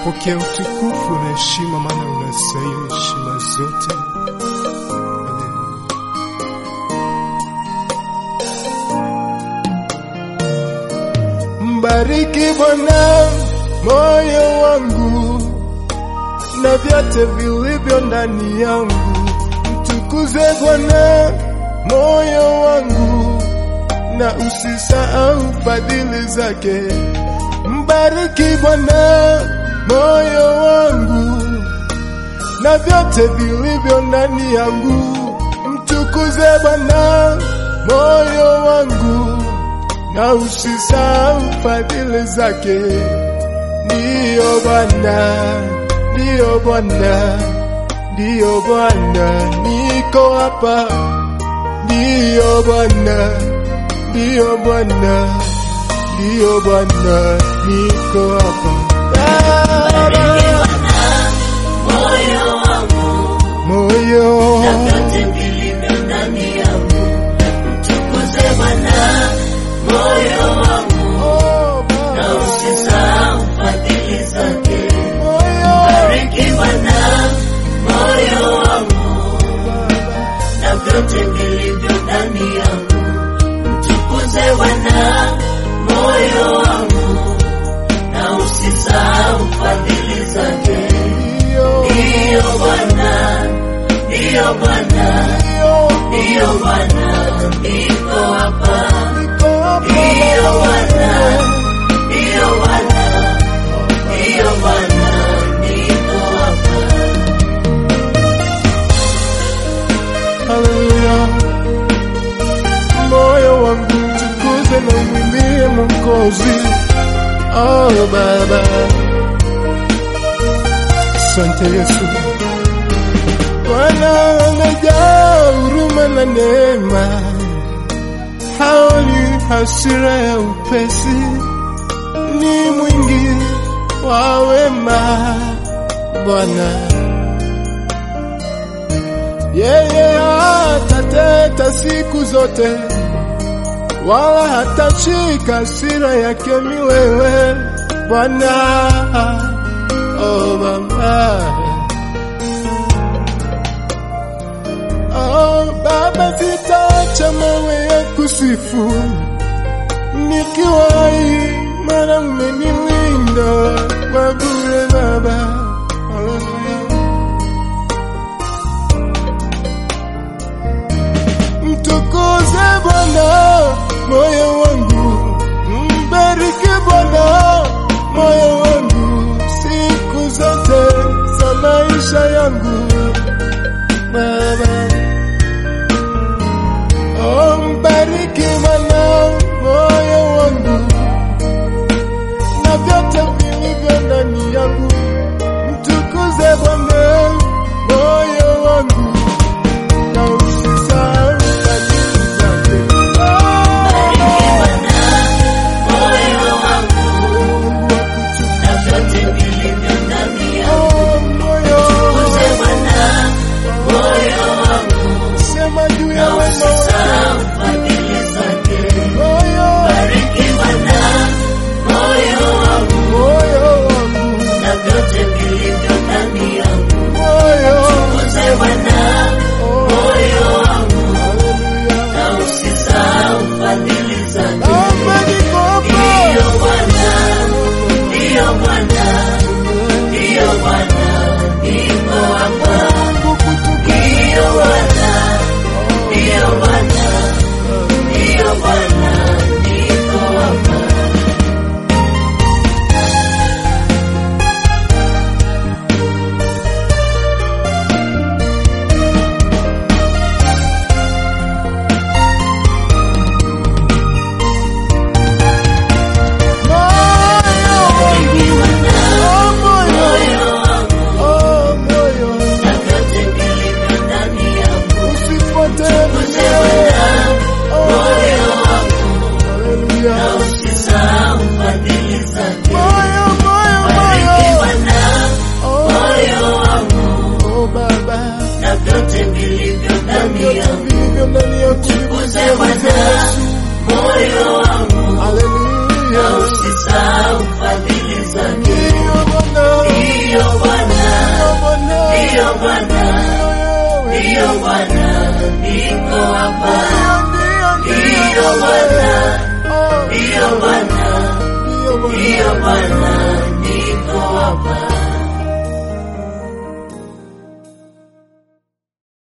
Pokea utukufu na heshima, maana unastahili heshima zote. Mbariki Bwana moyo wangu na vyote vilivyo ndani yangu. Mtukuze Bwana moyo wangu na usisahau fadhili zake. Mbariki Bwana moyo wangu na vyote vilivyo ndani yangu. Mtukuze Bwana moyo wangu na usisahau fadhili zake. Ndiyo Bwana, ndiyo Bwana, ndiyo Bwana, niko hapa. Ndiyo Bwana, ndiyo Bwana, ndiyo Bwana, niko hapa. Moyo wangu, moyo na vyote vilivyo ndani yangu. Mtukuze Bwana moyo wangu, na usisahau fadhili zake. Bariki Bwana moyo wangu, na vyote vilivyo ndani yangu. Mtukuze Bwana moyo wangu, na usisahau fadhili zake. Ndiyo Bwana, ndiyo Bwana, ndiyo Bwana, niko hapa. Ndiyo Bwana, ndiyo Bwana, ndiyo Bwana, niko hapa. Haleluya. Moyo wangu tukuze na umwimbie Mwokozi. Oh Baba, asante Yesu. Bwana amejaa huruma na neema, haoni hasira ya upesi, ni mwingi wa wema. Bwana yeye hatateta siku zote, wala hatashika hasira yake milele. Bwana, oh Baba, oh Baba, sitaacha mawe ya kusifu nikiwa hai, maana umenilinda kwa bure Baba. Mtukuze Bwana moyo wangu, mbariki Bwana moyo wangu siku zote za maisha yangu Baba. Oh, mbariki Bwana moyo wangu na vyote vilivyo ndani yangu. Mtukuze Bwana moyo wangu na usisahau fadhili zake. Bariki Bwana moyo wangu, na vyote vilivyo ndani yangu. Mtukuze Bwana moyo wangu, Sema juu ya na usisahau fadhili zake. Bariki Bwana moyo wangu, moyo wangu na vyote vilivyo ndani yangu. ndiyo Bwana, ndiyo Bwana, niko hapa. Ndiyo Bwana, ndiyo Bwana, ndiyo Bwana.